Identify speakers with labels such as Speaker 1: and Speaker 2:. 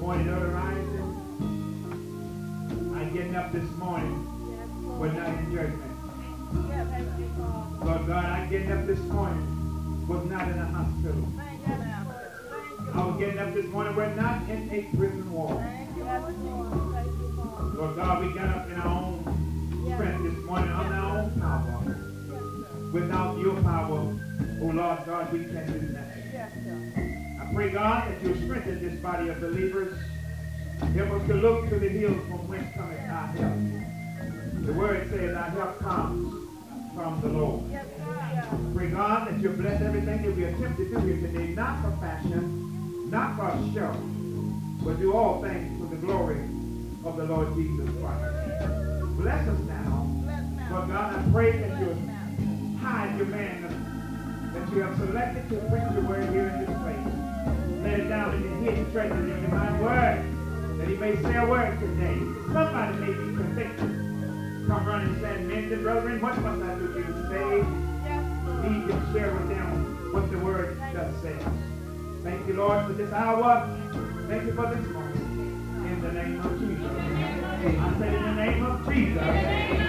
Speaker 1: morning early rising. I'm getting up this morning, but not in judgment. Lord God, I'm getting up this morning, was not in a hospital. I was getting up this morning, we're not in a prison wall. Lord God, we got up in our own strength this morning, on our own power. Without your power, oh Lord God, we can't do nothing. I pray, God, that you'll strengthen this body of believers. Help us to look to the hills from whence cometh our help. The word says our help comes from the Lord. Pray, God, that you'll bless everything that we attempt to do here today, not for fashion, not for show, but do all things for the glory of the Lord Jesus Christ. Bless us now. Lord God, I pray that you'll hide your man that you have selected to preach the word here in this place. Let it down in the hidden treasures in your mind word, that he may say a word today. Somebody may be convicted. Come running and saying, men and brethren, what must I do to be saved? He can share with them what the word does say. Thank you, Lord, for this hour. Thank you for this moment. In the name of Jesus. I say in the name of Jesus.